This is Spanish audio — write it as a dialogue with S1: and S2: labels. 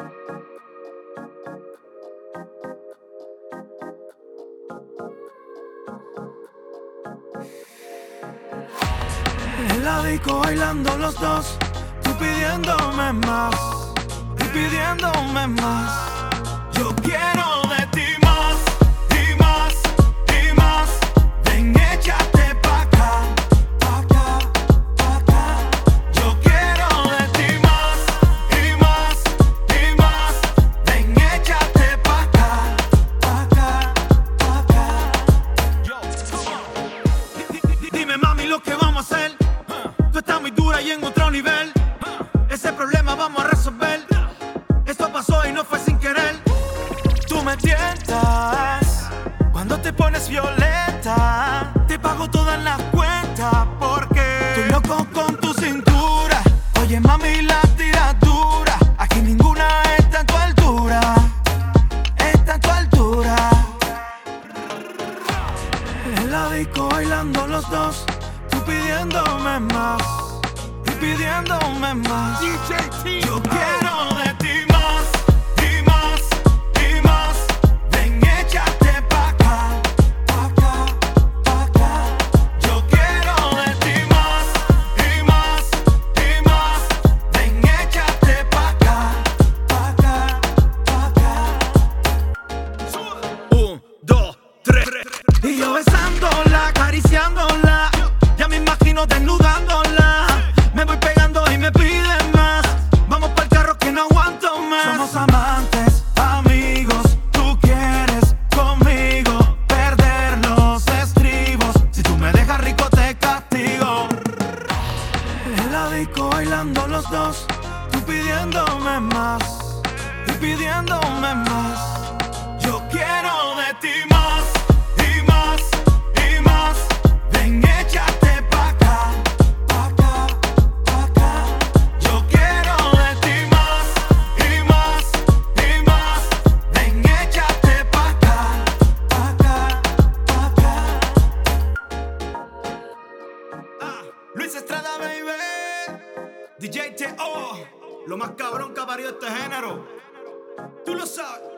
S1: En la disco bailando los dos, tú pidiéndome más y pidiéndome más. Yo quiero de ti más y más y más. Ven, échate pa' acá, pa' acá, pa' acá. Yo quiero de ti más y más y más. Ven, échate pa' acá, pa' acá, pa' acá. Dime, mami, lo que vamos a hacer. Tú estás muy dura y en otro nivel. Ese problema vamos a resolver. Esto pasó y no fue sin querer. Tú me tientas cuando te pones violenta. Te pago todas las cuentas porque estoy loco con tu cintura. Oye, mami, la tiras dura. Aquí ninguna está en tu altura. Está en tu altura. En la disco bailando los dos, tú pidiéndome más y pidiéndome más. Yo quiero de ti más y más y más. Ven, échate pa' acá, pa' acá, pa' acá. Yo quiero de ti más y más y más. Ven, échate pa' acá, pa' acá, pa' acá. 1, 2, 3. Y yo besándola, acariciándola. Ya me imagino desnudándola. Me voy pegando y me piden más. Vamos pa'l carro que no aguanto más. Somos amantes, amigos. Tú quieres conmigo perder los estribos. Si tú me dejas rico te castigo. En la disco bailando los dos, tú pidiéndome más y pidiéndome más. Yo quiero de ti más y más y más. Ven, échate pa' acá, pa' acá, pa' acá. Yo quiero de ti más y más y más. Ven, échate pa' acá, pa' acá, pa' acá. Luis Estrada, baby. DJ T.O. Lo más cabrón que ha parido este género. Tú lo sabes.